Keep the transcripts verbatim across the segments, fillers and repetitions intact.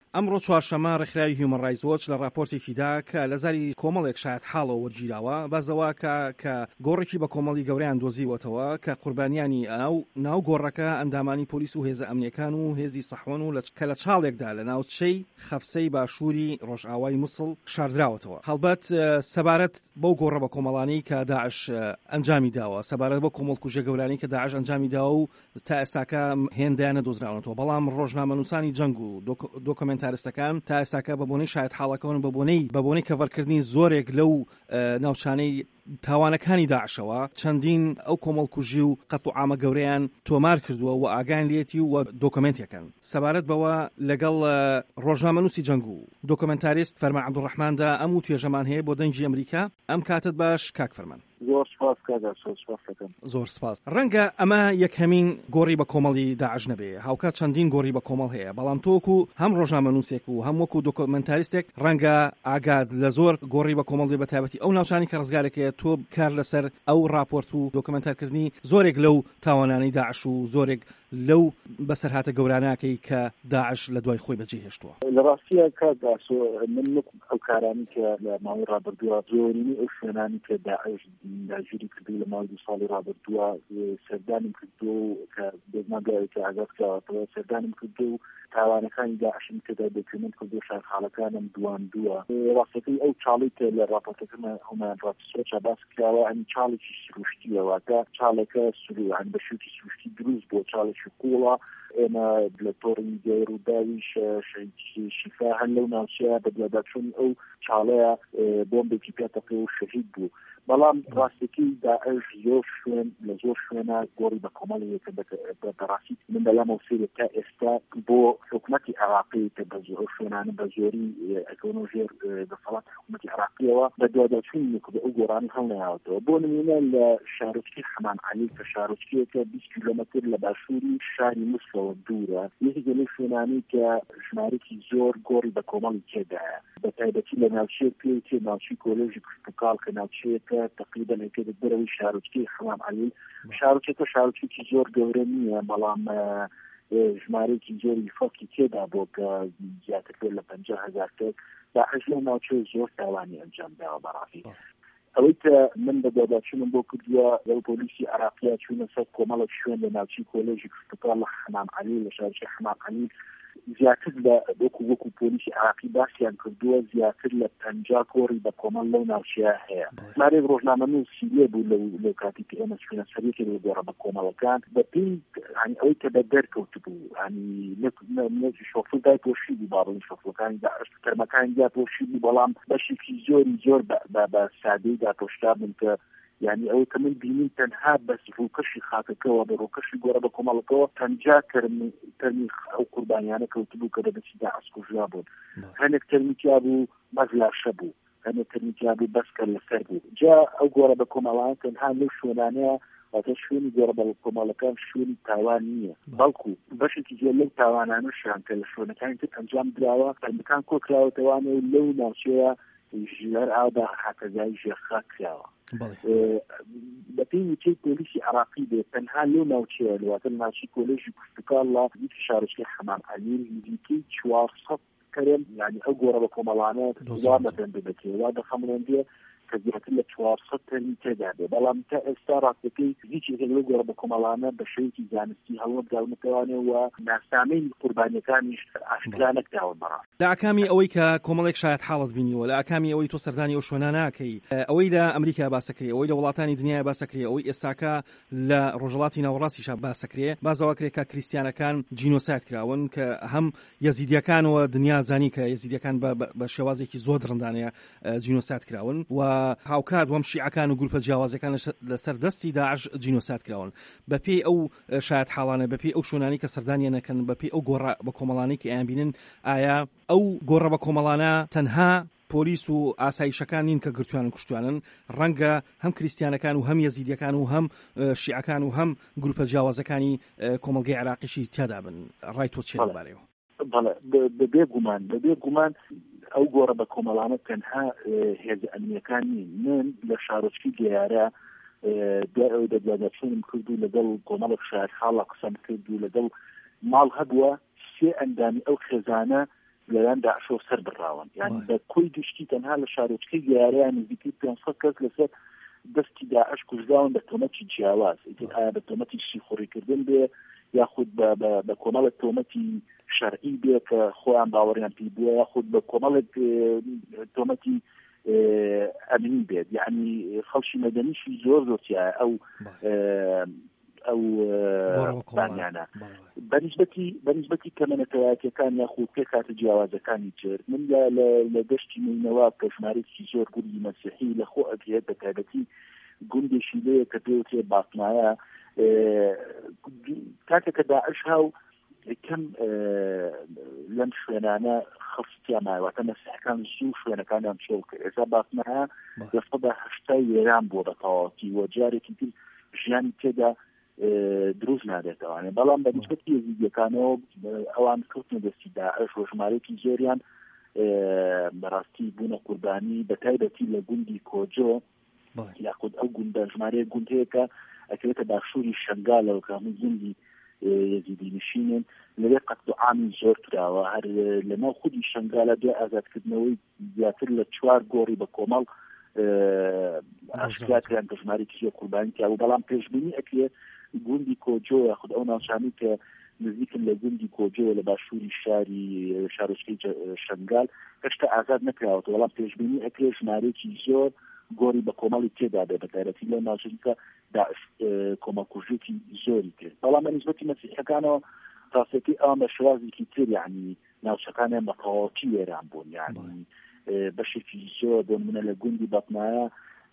ئەمڕۆ چوارشەممە ڕێکخراوی هیومەن ڕایتس وۆچ لە راپۆرتێکیدا کە لە زاری کۆمەڵێک شایەت حاڵەوە وەرگیراوە بازەوە کە کە گۆڕێکی بە کۆمەڵی گەورەیان دۆزیوەتەوە کە قوربانیانی ئاو ناو گۆڕەکە ئەندامانی پۆلیس و هێزە ئەمنیەکان و هێزی سەحوەن و کە لە چاڵێکدا لە ناوچەی خەفسەی باشووری ڕۆژئاوای مووسڵ شاردراوەتەوە. هەڵبەت سەبارەت بەو گۆڕە بە کۆمەڵانی کە داعش ئەنجامی داوە، سەبارەت بە کۆمەڵکوژە گەورانی کە داعش ئەنجامی داوە و تا ئێستاکە هێندیانە دۆزراونەتەوە، بەڵام ڕۆژنامەنووسانی جەنگ و دۆکۆمنتارستەکان تا ئێستاکە بە بۆنەی شایەت حاڵەکەون بە بۆنەی بە بۆنەی کەڤەرکردنی زۆرێک لەو ناوچانەی تاوانەکانی داعشەوە چەندین ئەو کۆمەڵکوژی و قەت و عامە گەورەیان تۆمار کردووە و ئاگان لێتی و دۆکۆمنتێکن. سەبارەت بەوە لەگەڵ ڕۆژنامەنووسی جەنگ و دۆکۆمنتاریست فەرمان عەبدوڕەحماندا ئەم و توێژەمان هەیە بۆ دەنگی ئەمریکا. ئەم کاتت باش کاک فەرمان. زۆر سپاس کاگا، سپاس دەکەم. زۆر سپاس. ڕەنگە ئەمە یەکەمین گۆڕی بە کۆمەڵی داعش نەبێ، هاوکات چەندین گۆڕی بە کۆمەڵ هەیە، بەڵام تۆکو هەم ڕۆژنامەنووسێک و هەم وەکو دۆکۆمنتاریستێک ڕەنگە ئاگاد لە زۆر گۆڕی بە کۆمەڵی بە تایبەتی ئەو ناوچانی کە ڕزگارێکەیە تۆ کار لەسەر ئەو راپۆرت و دۆکۆمنتارکردنی زۆرێک لەو تاوانانەی داعش و زۆرێک لەو بەسەرهاتە گەورانەکەی کە داعش لە دوای خۆی بەجێ هێشتووە. لە ڕاستیە کاگا من ئەو کارانی کە لە ماوەی ڕابردووە زۆرینی ئەو شوێنانی کە داعش داگیری کردو لە ماوەی دو ساڵی ڕابردووە سەردانم کردو کە بێزمانگەوەی کە ئاگات کراوەتەوە سەردانم کردو و تاوانەکانی داعشم کەدا دۆکیومنت کردو شایەتحاڵەکانم دواندووە. ڕاستەکەی ئەو چاڵی کە لە راپۆرتەکەمە هەمان ڕاپۆرتە باس کراوە ئەنی چاڵێکی سروشتیەوە کە چاڵێکە سروعان بە شوکی سروشتی دروست بۆ چاڵێکی قوڵە. ئێمە لە تۆڕی گەیر و داویش شیفا هەن لەو ناوچەیە بەدواداچوون ئەو چاڵەیە بۆمبێکی پێتەقی و شەهید بوو. بەڵام ڕاستەکەی داعش زۆر شوێن لە زۆر شوێنە گۆڕی بە کۆمەڵیەکە بەڕاستی من دەڵام وسیلە تا ئێستا بۆ حکوومەتی عێراقی کە بە زۆر شوێنانە بە زۆری ئەکەونە ژێر دەسەڵات حکوومەتی عێراقیەوە بەدواداچوونی کە ئەو گۆڕانی هەڵنەیاوەتەوە. بۆ نمونە لە شارۆچکەی حەمان عەلی کە شارۆچکەیەکە بیست کیلۆمەتر لە باشووری شاری مووسڵەوە دوورە، یەکێکە لەو شوێنانەی کە ژمارەی زۆر گۆڕی بە کۆمەڵی تێدایە، بە تایبەتی لە ناوچەیەک پێوتێ ناوچەی کۆلێژی پرتوکاڵ کە ناوچەیەکە تقریبا لەکە بەرەوەی شارۆچکەی حەمام عەلی. شارۆچکەکە شارۆچکێکی زۆر گەورە نییە، بەڵام ژمارەیەکی زۆری فەڵکی تێدا بۆ کە زیاتر لە پەنجا هەزار کەس داعش لەو ناوچەی زۆر تاوانی ئەنجام داوە. بەڕاستی ئەوەی کە من بە داداچوونم بۆ کردووە لەو پۆلیسی عێراقیە چوونە سەر کۆمەڵێک شوێن لە ناوچەی کۆلێژی پرتوکاڵ لە حەمام عەلی لە شارۆچکەی حەمام عەلی زیاتر لە وەکو وەکو پۆلیسی عێراقی باسییان کردووە زیاتر لە پەنجا کۆڕی بە کۆمەڵ لەو ناوچەیە هەیە. مارێک ڕۆژنامەنووسی لێ بوو لەو کاتی کە ئێمە چوونە سەرەکی لەو گۆڕە بە کۆمەڵەکان بەپێی ئەوەی کە بە دەرکەوت بوو، ینی شۆفڵ دای پۆشی بوو، باڵی شۆفڵەکانی داعش تەرمەکانی دا پۆشی بوو، بەڵام بەشێکی زۆری زۆر بە سادەی داپۆشتا بوون کە یعنی ئەوەی کە من بینیم تەنها بەس ڕووکەشی خاکەکەەوە بە ڕووکەشی گۆڕە بە کۆمەڵەکەەوە پەنجا تەرمی ئەو قوربانیانە کەوت بوو کە دەبێتی داعش کوژرا بوون. هەنێک تەرمیتیا بوو بەس لاشە بوو، هەنێک تەرمیتیا بوو بەسکە لەسەر بوو. جا ئەو گۆڕە بە کۆمەڵان تەنها لەو شوێنانەیە واتە شوێنی گۆڕە بە کۆمەڵەکان شوێنی تاوان نییە، بەڵکو بەشێکی زۆر لەو تاوانانەشیان کە لە شوێنەکانی تر ئەنجام درراوە تەرمەکان کۆکراوەتەوانە و لەو ناوچەیە ژێر ئاودا حاکەزای ژێرخاک کراوە. بەپێی وچەی پۆلیسی عێراقی بێت تەنها لەو ناوچەیە لەواتە ناوچەی کۆلێژی پرتوکاڵ یەکی شارۆچکەی حەمام عەلی نزیکەی چوارسەد کەرێن، یعنی ئەو گۆڕە بە کۆمەڵانە وا بەدەن ببێتێ وا دەخەمڵێندێ کە زیاتر لە چوارسەد تەرمی تێدا بێ. بەڵام تا ئێستا ڕاستەکەی هیچ یەکێک لەو گۆڕە بە کۆمەڵانە بە شێوەیەکی زانستی هەڵوەبداو نەتوانێت و ناسنامەی قوربانیەکانیش ئاشکرا نەکراوە. بەڕاست لە ئاکامی ئەوەی کە کۆمەڵێک شایەت حاڵت بینیوە، لە ئاکامی ئەوەی تۆ سەردانی ئەو شوێنە ناکەی، ئەوەی لە ئەمریکا باسەکرێ، ئەوەی لە وڵاتانی دنیای باسەکرێ، ئەوەی ئێستاکە لە ڕۆژهەڵاتی ناوەڕاستیشا باسەکرێ، بازەواکرێ کە کریستیانەکان جینۆساید کراون کە هەم یەزیدیەکانەوە دنیا زانی کە یەزیدیەکان بە شێوازێکی زۆر درەندانەیە جینۆساید کراون و هاوکات وەم شیعەکان و گروپە جیاوازەکان لەسەر دەستی داعش جینۆساید کراون. بەپێی ئەو شایەت حاڵانە، بەپێی ئەو شوێنانی کە سەردانیان نەکەن، بەپێی ئەو گۆڕە بە کۆمەڵانەی کە ئەیان بینن، ئایا ئەو گۆڕە بە کۆمەڵانە تەنها پۆلیس و ئاسایشەکان نین کە گرتویان کوشتوانن، ڕەنگە هەم کریستیانەکان و هەم یەزیدیەکان و هەم شیعەکان و هەم گروپە جیاوازەکانی کۆمەڵگەی عێراقیشی تیادا بن. ڕای تۆ چییە لەبارەیەوە؟ بەبێ گومان بەبێ گومان ئەو گۆڕە بە کۆمەڵانە تەنها هێز ئەمنیەکان نین. من لە شارۆچکی دیارە ئەو دەبیادەچوونم کردو لەگەڵ کۆمەڵێک شایەت حاڵە قسەم کردو لەگەڵ ماڵ هەبووە سێ ئەندامی ئەو خێزانە لەلایەن داعش سەر بڕاون یعنی بە کۆی گشتی تەنها لە شارۆچکەی گەیاریان نزیکی پێنجسەد کەس لەسەر دەستی داعش کوژراون بە تۆمەتی جیاواز ئایا بە تۆمەتی شیخۆڕیکردن بێ یاخود بە کۆمەڵێک تۆمەتی شەرعی بێ کە خۆیان باوەڕیان پێی بووە یاخود بە کۆمەڵێک تۆمەتی ئەمنی بێت یعنی خەڵکی مەدەنیشی زۆر زۆرتیایە ئەو ئەو بانیانە بەنسبەتی بەنسبەتی کەمەنەتەوایەتەکان یاخود پێ کاتە جیاوازەکانی تر من لە گەشتی نینەوە کە ژمارەی زۆر گوندی مەسیحی لە خۆ ئەگرێت بە تایبەتی گوندێکی لێ کە پێوتێ باقنایە کاتێک کە داعش هاو کەم لەم شوێنانە خەڵکیان ماواتە مەسیحەکان زوو شوێنەکانیان چۆڵ کرد ئێستا باقنایە دەسەدا هەشتای وێران بووە بە تەواوەتی وە جارێکی تر ژیانی تێدا دروست نادێتەوانێ بەڵام بە نسبەتی یەزیدیەکانەوە ئەوان کەوتنە دەستی داعش و ژمارەیەکی زۆریان بەڕاستی بوونە قوربانی بە تایبەتی لە گوندی کۆجۆ یاخود ئەو گوندە ژمارەیە گوند هەیە کە ئەکرێتە باشووری شەنگالەوە کە هەموو گوندی یەزیدی نشینن لەوێ قەت و عامی زۆر کراوە هەر لەناو خودی شەنگالە دوای ئازادکردنەوەی زیاتر لە چوار گۆڕی بە کۆمەڵ ئاشکرایان کە ژمارەیەکی زۆر قوربانی کرا و بەڵام پێشبینی ئەکرێ گوندی کۆجۆ یاخود ئەو ناوچانی کە نزیکن لە گوندی کۆجۆ لە باشووری شاری شارۆچکەی شەنگال هێشتا ئازاد نەکراوەتەوە بەڵام پێشبینی ئەکرێ ژمارەیەکی زۆر گۆڕی بە کۆمەڵی تێدا بێ بە تایبەتی لە ناوچەکە داعش کۆمەڵکوژێکی زۆری کرد بەڵام بە نسبەتی مەسیحەکانەوە ڕاستەکەی ئەوان بە شێوازێکی تر یعنی ناوچەکانیان بە تەواوەتی وێران بوون یعنی بەشێکی زۆر بۆ نمونە لە گوندی بەطنایە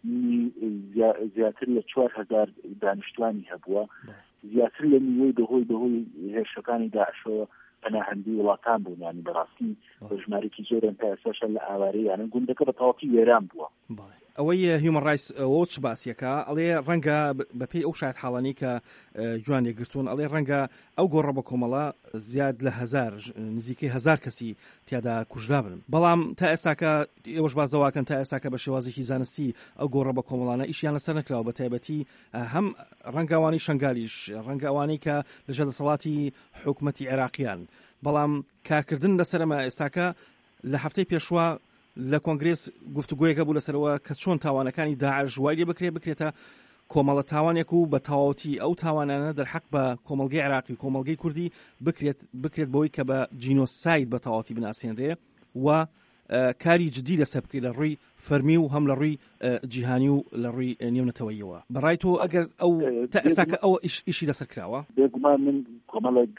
زیاتر لە چوار هەزار دانیشتوانی هەبووە زیاتر لە نیوەی بەهۆی بەهۆی هێرشەکانی داعشەوە پەناهەندی وڵاتان بوون ینی بەڕاستی بە ژمارەی زۆرن تا ئێستاشە لە ئاوارەی یانە گوندەکە بە تەواوەتی وێران بووە ئەوەی هیومن رایتس وۆچ باسیەکە ئەڵێ ڕەنگە بەپێی ئەو شایەت حاڵانی کە جوان لێگرتوون ئەڵێ ڕەنگە ئەو گۆڕە بە کۆمەڵە زیاد لە هەزار نزیکەی هەزار کەسی تیادا کوژرا بن بەڵام تا ئێستاکە ئێوەش بازەواکەن تا ئێستاکە بە شێوازێکی زانستی ئەو گۆڕە بە کۆمەڵانە ئیشیان لەسەر نەکراوە بە تایبەتی هەم ڕەنگاوانی شەنگالیش ڕەنگاوانی کە لە ژەدەسەڵاتی حکوومەتی عێراقیان بەڵام کارکردن لەسەرمە ئێستاکە لە هەفتەی پێشوە لە کۆنگرێس گفتوگویەکە بوو لەسەرەوە کە چۆن تاوانەکانی داعش وای لێ بکرێ بکرێتە کۆمەڵە تاوانێک و بە تەواوەتی ئەو تاوانانە دەرحەق بە کۆمەڵگەی عێراقی و کۆمەڵگەی کوردی بکرێت بکرێت بەوەی کە بە جینۆساید بە تەواوەتی بناسیێنرێ و کاری جدی لەسەر بکرێت لە ڕووی فەرمی و هەم لە ڕووی جیهانی و لە ڕووی نێونەتەوەییەوە بەڕای تۆ ئەگەر ئەو تا ئێستاکە ئەو ئیشی لەسەر کراوە بێگومان من کۆمەڵێک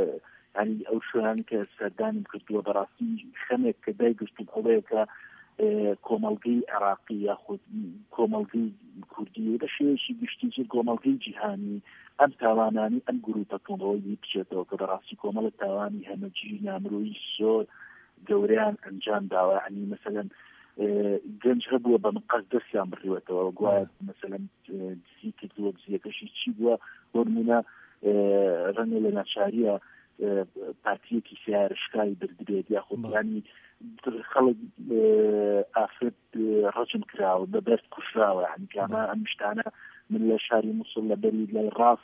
ینی ئەو شوێنانی کە سەردانم کردووە بەڕاستی خەمێک کە دایگرتم ئەوەیە کە کۆمەڵگەی عێراقی یاخود کۆمەڵگەی کوردی بە شێوەیەکی گشتیتر کۆمەڵگەی جیهانی ئەم تاوانانی ئەم گروپە تۆمەوەی بچێتەوە کە بەڕاستی کۆمەڵە تاوانی هەمەجی نامرۆیی زۆر گەوریان ئەنجام داوە عنی مەسەلەن گەنج هەبووە بە مقاس دەستیان بڕیوەتەوە گوایە مەسەلەن دزی کردووە دزیەکەشی چی بووە بۆ نمونە ڕەنگە لە ناچاریە پارتیەکی سیارشکای بردبێت یاخود ینی خەڵک ئافرەت ڕەجم کراوە بەبەرد کوژراوە عنی کامە ئەم شتانە من لە شاری موسڵ لە بەری لای ڕاست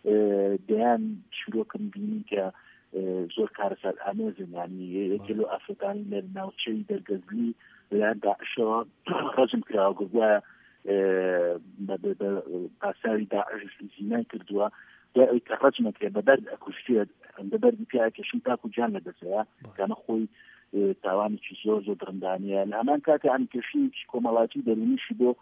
دەیان شیرۆکم بینی کە زۆر کارەسات ئامێزن ینی یەکێ لەو ئافرەتانی لە ناوچەی دەرگەزلی لەلایەن داعشەوە ڕەجم کراوە گوایە بە پاساوی داعش زینای کردووە دوای ئەوی کە ڕەجمەکرێ بەبەرد ئەکوژێت بەبەردی پیاکەشین تاکو جان لەدەسەیە کەمە خۆی تاوانێکی زۆر زۆر درندانیە لە هەمان کاتە ئەنکەشیکی کۆمەڵاتی دەرونیشی بۆ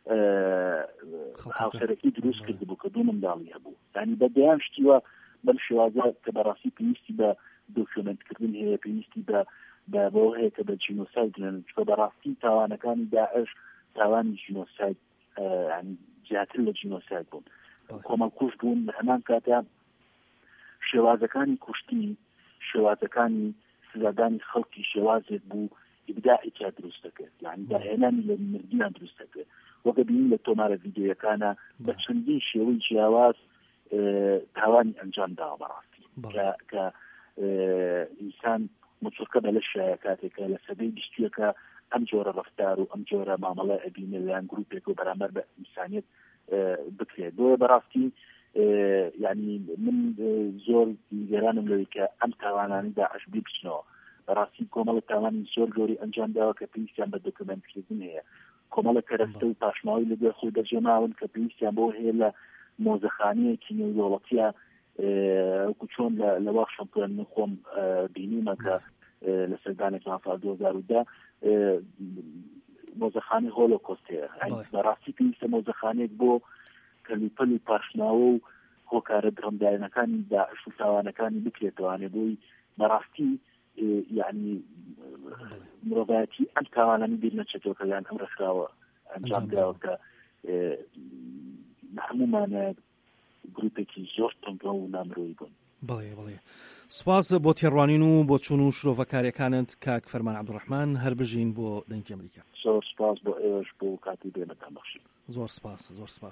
هاوسەرەکی دروست کرد بوو کە دوو منداڵی هەبوو ینی بە دەیان شتیوە بەم شێوازە کە بەڕاستی پێویستی بە دۆکیومنتکردن هەیە پێویستی بە بۆ هەیە کە بە جینۆساید درێن چکە بەڕاستی تاوانەکانی داعش تاوانی جینۆساید ینی زیاتر لە جینۆساید بوون کۆمەڵکوژ بوون لە هەمان کاتە شێوازەکانی کوشتی شێوازەکانی سزادانی خەڵکی شێوازێک بوو ئیبداعێکیا دروست دەکرد یعنی داهێنانی لە مردیان دروست دەکرد وەکە بینین لە تۆمارە ڤیدیۆیەکانە بە چەندین شێوەی جیاواز تاوانی ئەنجام داوە بەڕاستی کە ئینسان مچۆکە بە لە شایە کاتێکە لە سەدەی بیستویەکە ئەم جۆرە ڕەفتار و ئەم جۆرە مامەڵە ئەبینە لەیان گروپێک و بەرامبەر بە ئینسانیەت بکرێت بۆیە بەڕاستی یعنی من زۆر نیگەرانم لەوەی کە ئەم تاوانانی داعش بچنەوە بەڕاستی کۆمەڵە تاوانی زۆر گەوری ئەنجام داوە کە پێویستیان بە دۆکومنتکردن هەیە کۆمەڵە کەرەستە و پاشماوی لەگەڵ خۆی دەرجێماون کە پێویستیان بۆ هەیە لە مۆزەخانەیەکی نێودەوڵەتیە وەکو چۆن لە واخشەمپۆن من خۆم بینیمە کە لە سەردانێکی ئافا دوو هەزار و دا مۆزەخانەی هۆلۆکۆست هەیە بەڕاستی پێویستە مۆزەخانەیەک بۆ کەلیپەلی پاشماوە و هۆکارە درەمدایەنەکانی داعش و تاوانەکانی بکرێتەوانێ بۆی بەڕاستی یعنی مرۆڤایەتی ئەم تاوانانی بیر نەچێتەوە کە یان ئەم ڕێکخراوە ئەنجام داوە کە هەمومانە گروپێکی زۆر تەنگە و نامرۆیی بوون. بەڵێ بەڵێ سوپاس بۆ تێڕوانین و بۆ چوون و شرۆڤەکاریەکانت کاک فەرمان عەبدوڕەحمان هەر بژین بۆ دەنگی ئەمریکا. زۆر سپاس بۆ ئێوەش بۆ کاتی بێنەتان بەخشین. زۆر سپاس زۆر سپاس.